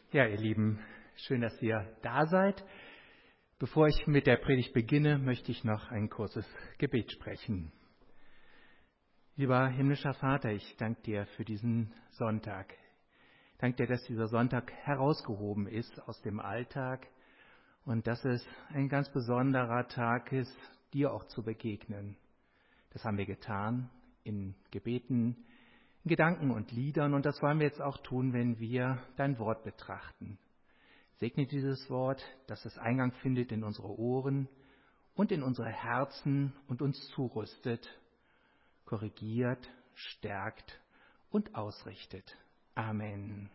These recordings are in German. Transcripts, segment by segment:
Ja, ihr Lieben, schön, dass ihr da seid. Bevor ich mit der Predigt beginne, möchte ich noch ein kurzes Gebet sprechen. Lieber himmlischer Vater, ich danke dir für diesen Sonntag. Ich danke dir, dass dieser Sonntag herausgehoben ist aus dem Alltag und dass es ein ganz besonderer Tag ist, dir auch zu begegnen. Das haben wir getan in Gebeten, in Gedanken und Liedern, und das wollen wir jetzt auch tun, wenn wir dein Wort betrachten. Segne dieses Wort, dass es Eingang findet in unsere Ohren und in unsere Herzen und uns zurüstet, korrigiert, stärkt und ausrichtet. Amen.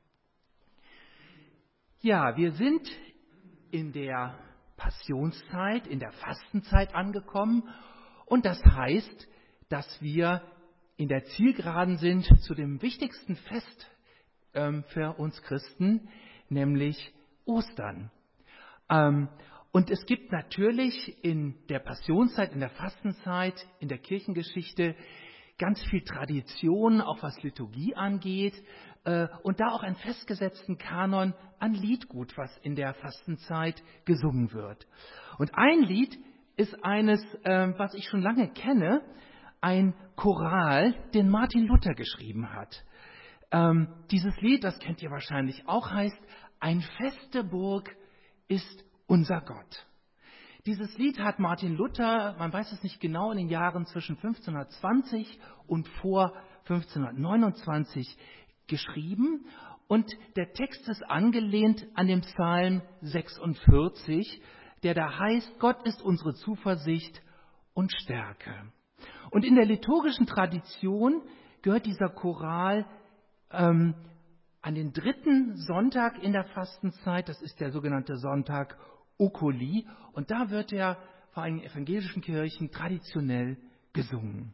Ja, wir sind in der Passionszeit, in der Fastenzeit angekommen, und das heißt, dass wir in der Zielgeraden sind zu dem wichtigsten Fest für uns Christen, nämlich Ostern. Und es gibt natürlich in der Passionszeit, in der Fastenzeit, in der Kirchengeschichte ganz viel Tradition, auch was Liturgie angeht, und da auch einen festgesetzten Kanon an Liedgut, was in der Fastenzeit gesungen wird. Und ein Lied ist eines, was ich schon lange kenne, ein Choral, den Martin Luther geschrieben hat. Dieses Lied, das kennt ihr wahrscheinlich auch, heißt "Ein feste Burg ist unser Gott". Dieses Lied hat Martin Luther, man weiß es nicht genau, in den Jahren zwischen 1520 und vor 1529 geschrieben. Und der Text ist angelehnt an den Psalm 46, der da heißt: Gott ist unsere Zuversicht und Stärke. Und in der liturgischen Tradition gehört dieser Choral an den dritten Sonntag in der Fastenzeit. Das ist der sogenannte Sonntag Okuli. Und da wird er vor allem in evangelischen Kirchen traditionell gesungen.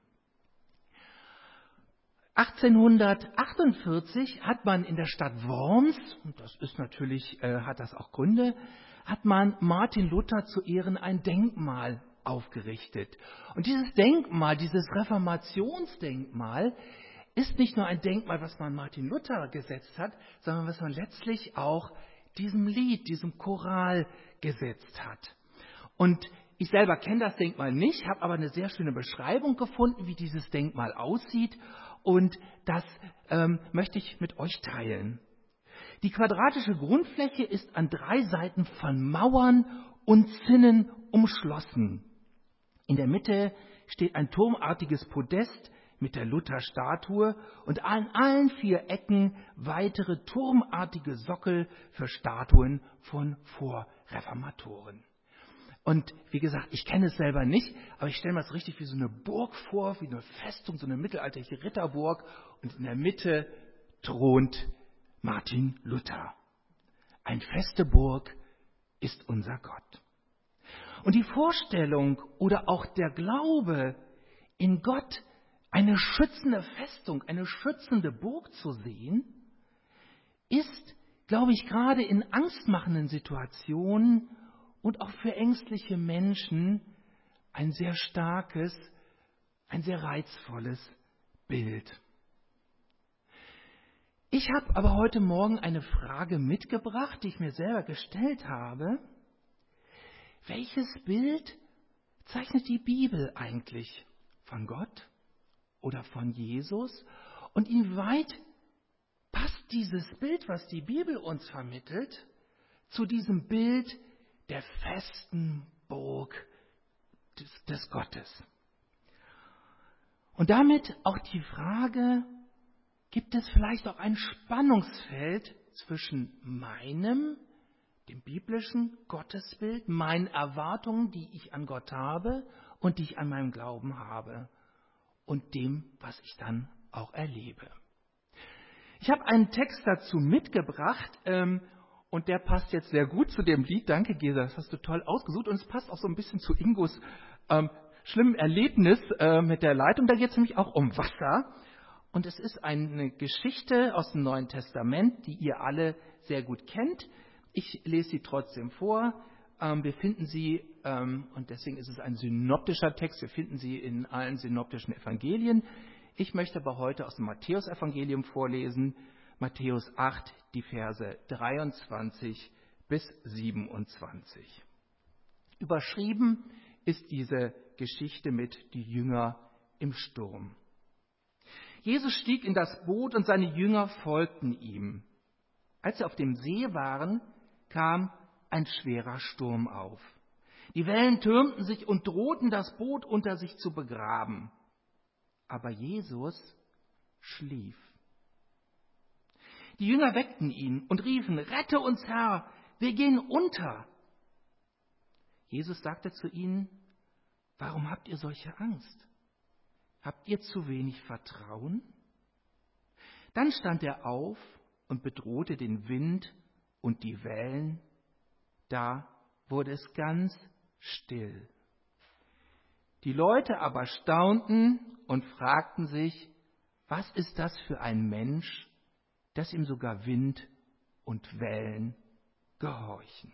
1848 hat man in der Stadt Worms, und das ist natürlich, hat das auch Gründe, hat man Martin Luther zu Ehren ein Denkmal aufgerichtet. Und dieses Denkmal, dieses Reformationsdenkmal, ist nicht nur ein Denkmal, was man Martin Luther gesetzt hat, sondern was man letztlich auch diesem Lied, diesem Choral gesetzt hat. Und ich selber kenne das Denkmal nicht, habe aber eine sehr schöne Beschreibung gefunden, wie dieses Denkmal aussieht, und das möchte ich mit euch teilen. Die quadratische Grundfläche ist an 3 Seiten von Mauern und Zinnen umschlossen. In der Mitte steht ein turmartiges Podest mit der Luther-Statue und an allen 4 Ecken weitere turmartige Sockel für Statuen von Vorreformatoren. Und wie gesagt, ich kenne es selber nicht, aber ich stelle mir das richtig wie so eine Burg vor, wie eine Festung, so eine mittelalterliche Ritterburg, und in der Mitte thront Martin Luther. Ein feste Burg ist unser Gott. Und die Vorstellung oder auch der Glaube, in Gott eine schützende Festung, eine schützende Burg zu sehen, ist, glaube ich, gerade in angstmachenden Situationen und auch für ängstliche Menschen ein sehr starkes, ein sehr reizvolles Bild. Ich habe aber heute Morgen eine Frage mitgebracht, die ich mir selber gestellt habe. Welches Bild zeichnet die Bibel eigentlich von Gott oder von Jesus? Und inwieweit passt dieses Bild, was die Bibel uns vermittelt, zu diesem Bild der festen Burg des Gottes? Und damit auch die Frage: Gibt es vielleicht auch ein Spannungsfeld zwischen dem biblischen Gottesbild, meinen Erwartungen, die ich an Gott habe und die ich an meinem Glauben habe, und dem, was ich dann auch erlebe? Ich habe einen Text dazu mitgebracht, und der passt jetzt sehr gut zu dem Lied. Danke, Gesa, das hast du toll ausgesucht. Und es passt auch so ein bisschen zu Ingos schlimmem Erlebnis mit der Leitung. Da geht es nämlich auch um Wasser. Und es ist eine Geschichte aus dem Neuen Testament, die ihr alle sehr gut kennt. Ich lese sie trotzdem vor. Wir finden sie, und deswegen ist es ein synoptischer Text, wir finden sie in allen synoptischen Evangelien. Ich möchte aber heute aus dem Matthäusevangelium vorlesen, Matthäus 8, die Verse 23 bis 27. Überschrieben ist diese Geschichte mit die Jünger im Sturm. Jesus stieg in das Boot und seine Jünger folgten ihm. Als sie auf dem See waren, kam ein schwerer Sturm auf. Die Wellen türmten sich und drohten, das Boot unter sich zu begraben. Aber Jesus schlief. Die Jünger weckten ihn und riefen: Rette uns, Herr, wir gehen unter. Jesus sagte zu ihnen: Warum habt ihr solche Angst? Habt ihr zu wenig Vertrauen? Dann stand er auf und bedrohte den Wind und die Wellen. Da wurde es ganz still. Die Leute aber staunten und fragten sich: Was ist das für ein Mensch, dass ihm sogar Wind und Wellen gehorchen?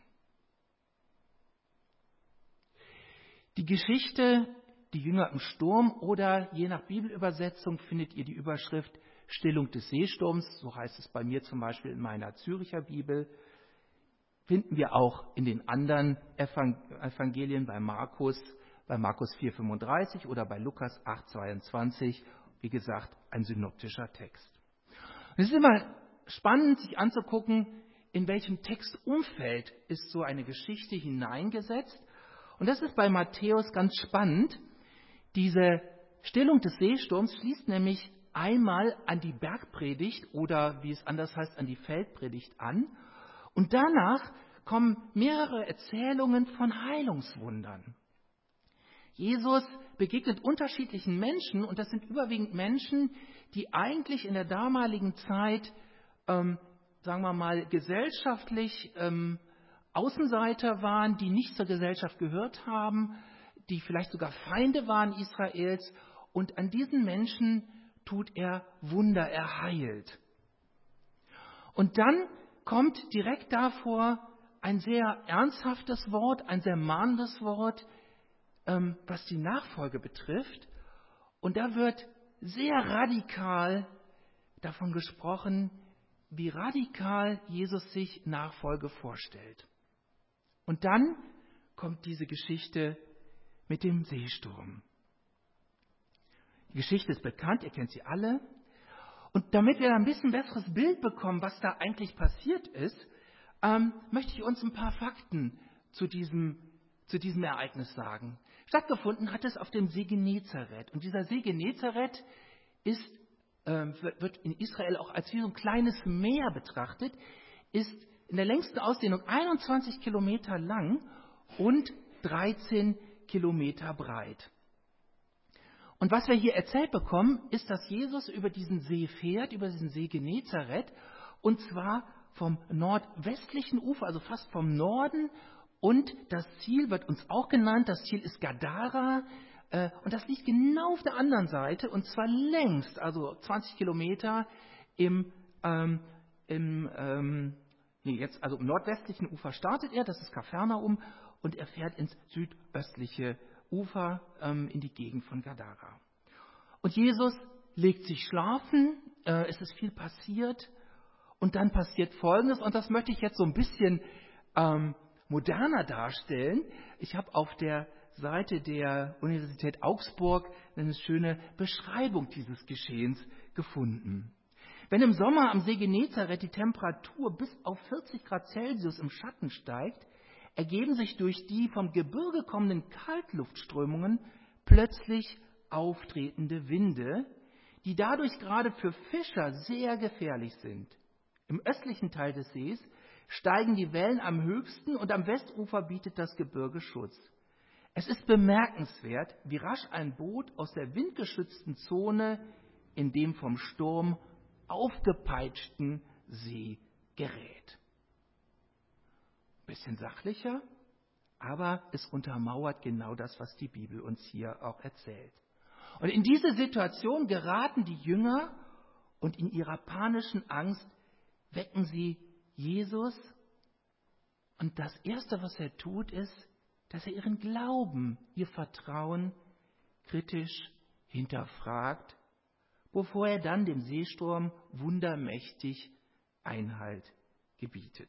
Die Geschichte, die Jünger im Sturm, oder je nach Bibelübersetzung findet ihr die Überschrift Stillung des Seesturms, so heißt es bei mir zum Beispiel in meiner Züricher Bibel, finden wir auch in den anderen Evangelien bei Markus 4,35 oder bei Lukas 8,22, wie gesagt, ein synoptischer Text. Es ist immer spannend, sich anzugucken, in welchem Textumfeld ist so eine Geschichte hineingesetzt. Und das ist bei Matthäus ganz spannend. Diese Stillung des Seesturms schließt nämlich einmal an die Bergpredigt oder, wie es anders heißt, an die Feldpredigt an. Und danach kommen mehrere Erzählungen von Heilungswundern. Jesus begegnet unterschiedlichen Menschen, und das sind überwiegend Menschen, die eigentlich in der damaligen Zeit, sagen wir mal, gesellschaftlich Außenseiter waren, die nicht zur Gesellschaft gehört haben, die vielleicht sogar Feinde waren Israels. Und an diesen Menschen tut er Wunder, er heilt. Und dann kommt direkt davor ein sehr ernsthaftes Wort, ein sehr mahnendes Wort, was die Nachfolge betrifft. Und da wird sehr radikal davon gesprochen, wie radikal Jesus sich Nachfolge vorstellt. Und dann kommt diese Geschichte mit dem Seesturm. Die Geschichte ist bekannt, ihr kennt sie alle. Und damit wir ein bisschen besseres Bild bekommen, was da eigentlich passiert ist, möchte ich uns ein paar Fakten zu diesem Ereignis sagen. Stattgefunden hat es auf dem See Genezareth. Und dieser See Genezareth wird in Israel auch als wie so ein kleines Meer betrachtet, ist in der längsten Ausdehnung 21 Kilometer lang und 13 Kilometer breit. Und was wir hier erzählt bekommen, ist, dass Jesus über diesen See fährt, über diesen See Genezareth, und zwar vom nordwestlichen Ufer, also fast vom Norden. Und das Ziel wird uns auch genannt, das Ziel ist Gadara, und das liegt genau auf der anderen Seite, und zwar längst, also 20 Kilometer im nordwestlichen Ufer startet er, das ist Kapernaum, und er fährt ins südöstliche Ufer, in die Gegend von Gadara. Und Jesus legt sich schlafen, es ist viel passiert, und dann passiert Folgendes, und das möchte ich jetzt so ein bisschen moderner darstellen. Ich habe auf der Seite der Universität Augsburg eine schöne Beschreibung dieses Geschehens gefunden. Wenn im Sommer am See Genezareth die Temperatur bis auf 40 Grad Celsius im Schatten steigt, ergeben sich durch die vom Gebirge kommenden Kaltluftströmungen plötzlich auftretende Winde, die dadurch gerade für Fischer sehr gefährlich sind. Im östlichen Teil des Sees steigen die Wellen am höchsten und am Westufer bietet das Gebirge Schutz. Es ist bemerkenswert, wie rasch ein Boot aus der windgeschützten Zone in dem vom Sturm aufgepeitschten See gerät. Bisschen sachlicher, aber es untermauert genau das, was die Bibel uns hier auch erzählt. Und in diese Situation geraten die Jünger, und in ihrer panischen Angst wecken sie Jesus. Und das Erste, was er tut, ist, dass er ihren Glauben, ihr Vertrauen kritisch hinterfragt, bevor er dann dem Seesturm wundermächtig Einhalt gebietet.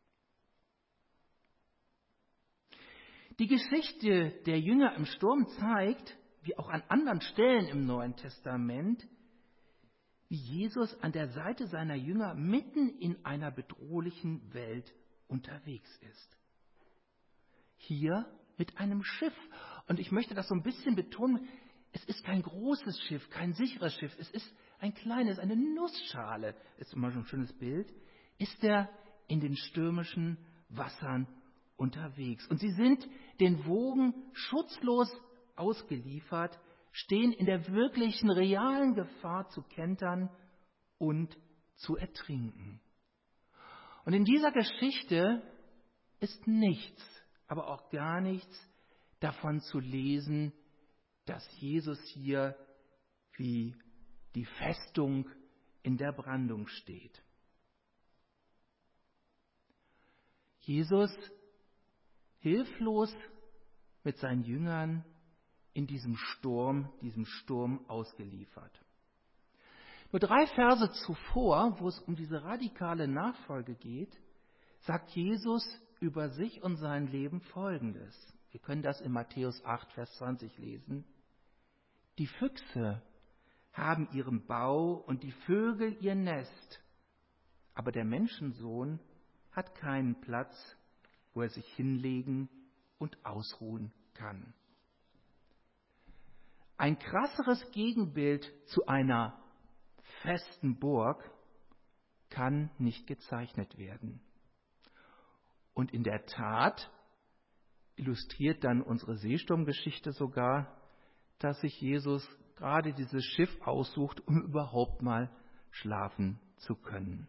Die Geschichte der Jünger im Sturm zeigt, wie auch an anderen Stellen im Neuen Testament, wie Jesus an der Seite seiner Jünger mitten in einer bedrohlichen Welt unterwegs ist. Hier mit einem Schiff. Und ich möchte das so ein bisschen betonen, es ist kein großes Schiff, kein sicheres Schiff, es ist ein kleines, eine Nussschale, ist immer schon ein schönes Bild, ist er in den stürmischen Wassern unterwegs. Und sie sind den Wogen schutzlos ausgeliefert, stehen in der wirklichen, realen Gefahr zu kentern und zu ertrinken. Und in dieser Geschichte ist nichts, aber auch gar nichts davon zu lesen, dass Jesus hier wie die Festung in der Brandung steht. Jesus hilflos mit seinen Jüngern in diesem Sturm ausgeliefert. Nur 3 Verse zuvor, wo es um diese radikale Nachfolge geht, sagt Jesus über sich und sein Leben Folgendes. Wir können das in Matthäus 8, Vers 20 lesen. Die Füchse haben ihren Bau und die Vögel ihr Nest, aber der Menschensohn hat keinen Platz, wo er sich hinlegen und ausruhen kann. Ein krasseres Gegenbild zu einer festen Burg kann nicht gezeichnet werden. Und in der Tat illustriert dann unsere Seesturmgeschichte sogar, dass sich Jesus gerade dieses Schiff aussucht, um überhaupt mal schlafen zu können.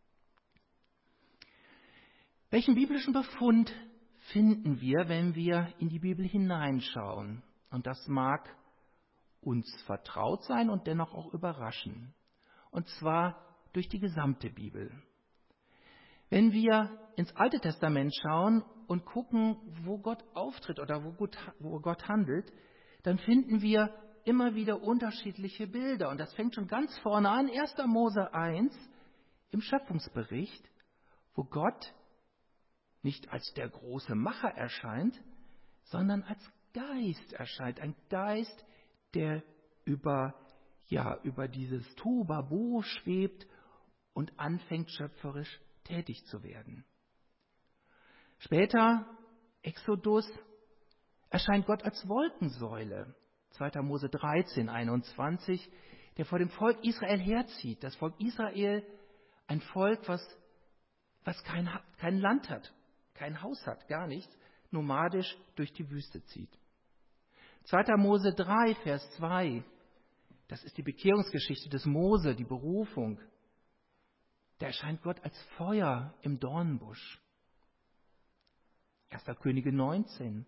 Welchen biblischen Befund finden wir, wenn wir in die Bibel hineinschauen? Und das mag uns vertraut sein und dennoch auch überraschen. Und zwar durch die gesamte Bibel. Wenn wir ins Alte Testament schauen und gucken, wo Gott auftritt oder wo Gott handelt, dann finden wir immer wieder unterschiedliche Bilder. Und das fängt schon ganz vorne an, 1. Mose 1 im Schöpfungsbericht, wo Gott nicht als der große Macher erscheint, sondern als Geist erscheint. Ein Geist, der über dieses Tohuwabohu schwebt und anfängt schöpferisch tätig zu werden. Später, Exodus, erscheint Gott als Wolkensäule. 2. Mose 13, 21, der vor dem Volk Israel herzieht. Das Volk Israel, ein Volk, was kein Land hat, kein Haus hat, gar nichts, nomadisch durch die Wüste zieht. 2. Mose 3, Vers 2, das ist die Bekehrungsgeschichte des Mose, die Berufung. Da erscheint Gott als Feuer im Dornbusch. 1. Könige 19.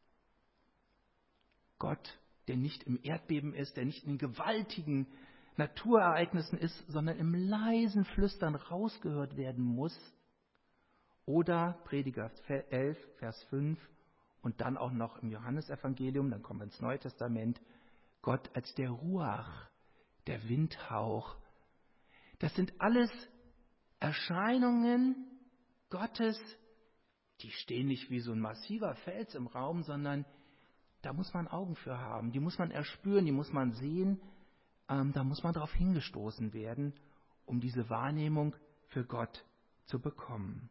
Gott, der nicht im Erdbeben ist, der nicht in gewaltigen Naturereignissen ist, sondern im leisen Flüstern rausgehört werden muss. Oder Prediger 11, Vers 5 und dann auch noch im Johannesevangelium, dann kommen wir ins Neue Testament, Gott als der Ruach, der Windhauch. Das sind alles Erscheinungen Gottes, die stehen nicht wie so ein massiver Fels im Raum, sondern da muss man Augen für haben, die muss man erspüren, die muss man sehen, da muss man darauf hingestoßen werden, um diese Wahrnehmung für Gott zu bekommen.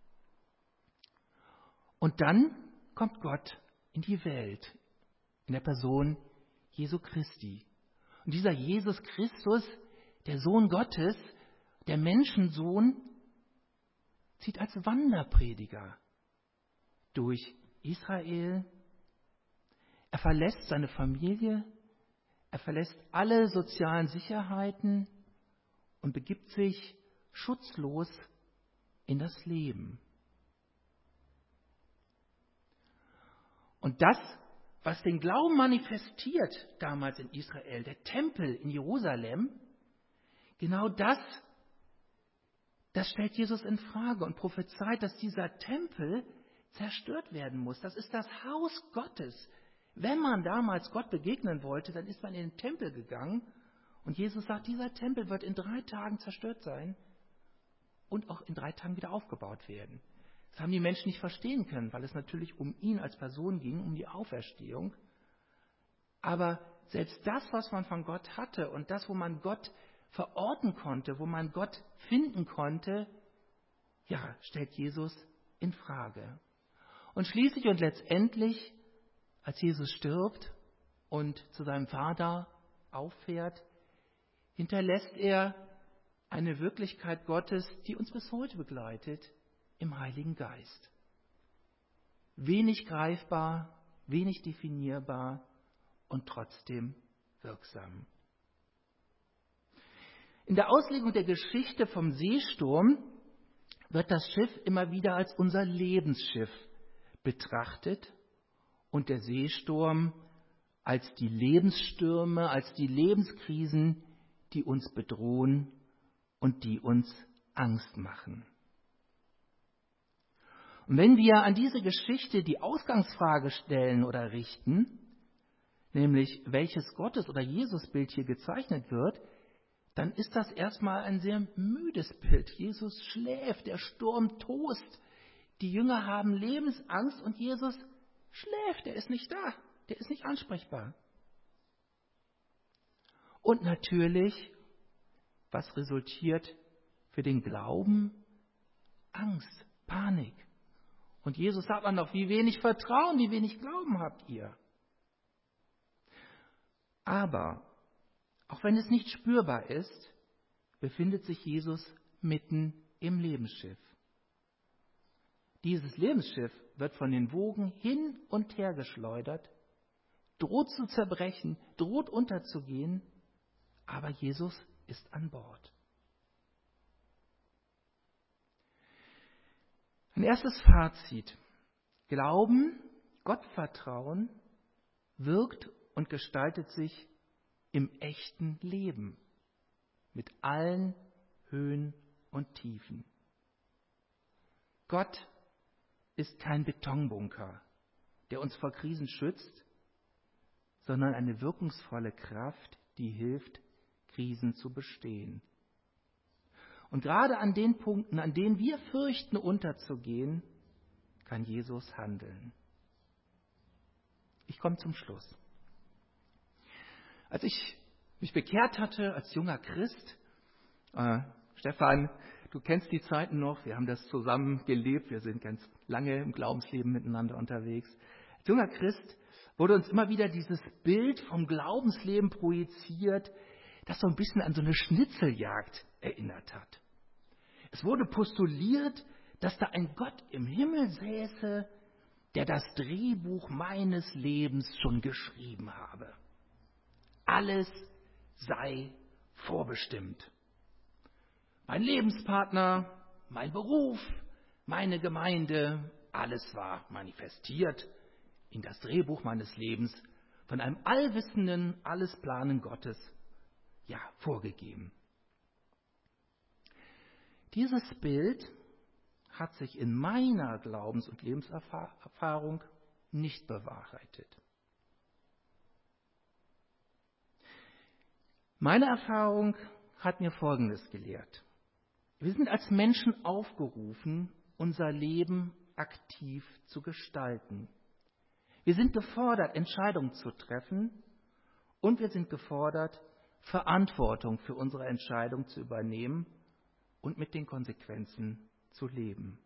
Und dann kommt Gott in die Welt, in der Person Jesu Christi. Und dieser Jesus Christus, der Sohn Gottes, der Menschensohn, zieht als Wanderprediger durch Israel. Er verlässt seine Familie, er verlässt alle sozialen Sicherheiten und begibt sich schutzlos in das Leben. Und das, was den Glauben manifestiert damals in Israel, der Tempel in Jerusalem, genau das stellt Jesus in Frage und prophezeit, dass dieser Tempel zerstört werden muss. Das ist das Haus Gottes. Wenn man damals Gott begegnen wollte, dann ist man in den Tempel gegangen und Jesus sagt, dieser Tempel wird in 3 Tagen zerstört sein und auch in 3 Tagen wieder aufgebaut werden. Das haben die Menschen nicht verstehen können, weil es natürlich um ihn als Person ging, um die Auferstehung. Aber selbst das, was man von Gott hatte und das, wo man Gott verorten konnte, wo man Gott finden konnte, ja, stellt Jesus in Frage. Und schließlich und letztendlich, als Jesus stirbt und zu seinem Vater auffährt, hinterlässt er eine Wirklichkeit Gottes, die uns bis heute begleitet, im Heiligen Geist. Wenig greifbar, wenig definierbar und trotzdem wirksam. In der Auslegung der Geschichte vom Seesturm wird das Schiff immer wieder als unser Lebensschiff betrachtet und der Seesturm als die Lebensstürme, als die Lebenskrisen, die uns bedrohen und die uns Angst machen. Und wenn wir an diese Geschichte die Ausgangsfrage stellen oder richten, nämlich welches Gottes- oder Jesusbild hier gezeichnet wird, dann ist das erstmal ein sehr müdes Bild. Jesus schläft, der Sturm tost, die Jünger haben Lebensangst und Jesus schläft, er ist nicht da, der ist nicht ansprechbar. Und natürlich, was resultiert für den Glauben? Angst, Panik. Und Jesus sagt dann noch, wie wenig Vertrauen, wie wenig Glauben habt ihr. Aber, auch wenn es nicht spürbar ist, befindet sich Jesus mitten im Lebensschiff. Dieses Lebensschiff wird von den Wogen hin und her geschleudert, droht zu zerbrechen, droht unterzugehen, aber Jesus ist an Bord. Ein erstes Fazit. Glauben, Gottvertrauen wirkt und gestaltet sich im echten Leben mit allen Höhen und Tiefen. Gott ist kein Betonbunker, der uns vor Krisen schützt, sondern eine wirkungsvolle Kraft, die hilft, Krisen zu bestehen. Und gerade an den Punkten, an denen wir fürchten, unterzugehen, kann Jesus handeln. Ich komme zum Schluss. Als ich mich bekehrt hatte als junger Christ, Stefan, du kennst die Zeiten noch, wir haben das zusammen gelebt, wir sind ganz lange im Glaubensleben miteinander unterwegs. Als junger Christ wurde uns immer wieder dieses Bild vom Glaubensleben projiziert, das so ein bisschen an so eine Schnitzeljagd erinnert hat. Es wurde postuliert, dass da ein Gott im Himmel säße, der das Drehbuch meines Lebens schon geschrieben habe. Alles sei vorbestimmt. Mein Lebenspartner, mein Beruf, meine Gemeinde, alles war manifestiert in das Drehbuch meines Lebens von einem allwissenden, alles Planen Gottes, ja, vorgegeben. Dieses Bild hat sich in meiner Glaubens- und Lebenserfahrung nicht bewahrheitet. Meine Erfahrung hat mir Folgendes gelehrt. Wir sind als Menschen aufgerufen, unser Leben aktiv zu gestalten. Wir sind gefordert, Entscheidungen zu treffen und wir sind gefordert, Verantwortung für unsere Entscheidung zu übernehmen und mit den Konsequenzen zu leben.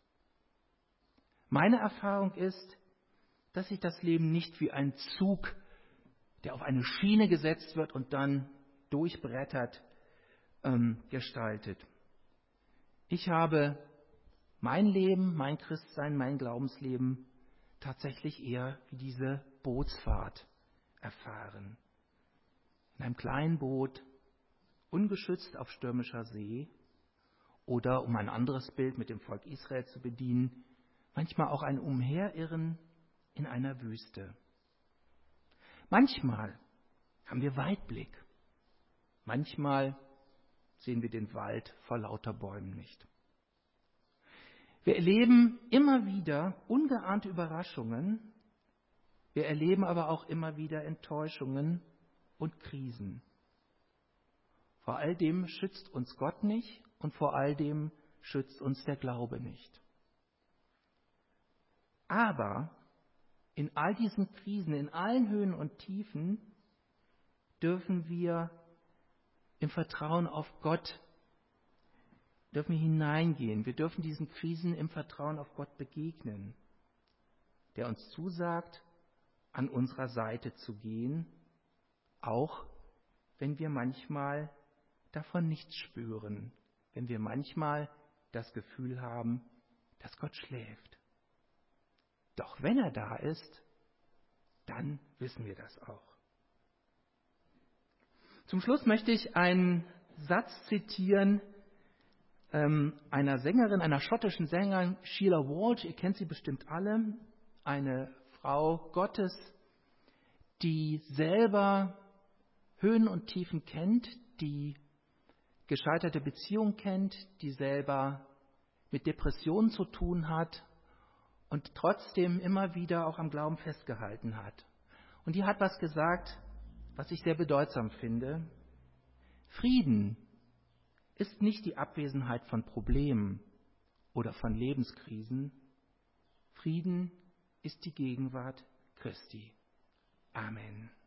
Meine Erfahrung ist, dass sich das Leben nicht wie ein Zug, der auf eine Schiene gesetzt wird und dann durchbrettert, gestaltet. Ich habe mein Leben, mein Christsein, mein Glaubensleben tatsächlich eher wie diese Bootsfahrt erfahren. In einem kleinen Boot, ungeschützt auf stürmischer See oder, um ein anderes Bild mit dem Volk Israel zu bedienen, manchmal auch ein Umherirren in einer Wüste. Manchmal haben wir Weitblick, manchmal sehen wir den Wald vor lauter Bäumen nicht. Wir erleben immer wieder ungeahnte Überraschungen, wir erleben aber auch immer wieder Enttäuschungen und Krisen. Vor all dem schützt uns Gott nicht und vor all dem schützt uns der Glaube nicht. Aber in all diesen Krisen, in allen Höhen und Tiefen, dürfen wir im Vertrauen auf Gott hineingehen. Wir dürfen diesen Krisen im Vertrauen auf Gott begegnen, der uns zusagt, an unserer Seite zu gehen, auch wenn wir manchmal davon nichts spüren, wenn wir manchmal das Gefühl haben, dass Gott schläft. Doch wenn er da ist, dann wissen wir das auch. Zum Schluss möchte ich einen Satz zitieren einer Sängerin, einer schottischen Sängerin, Sheila Walsh. Ihr kennt sie bestimmt alle, eine Frau Gottes, die selber Höhen und Tiefen kennt, die gescheiterte Beziehungen kennt, die selber mit Depressionen zu tun hat und trotzdem immer wieder auch am Glauben festgehalten hat. Und die hat was gesagt, was ich sehr bedeutsam finde. Frieden ist nicht die Abwesenheit von Problemen oder von Lebenskrisen. Frieden ist die Gegenwart Christi. Amen.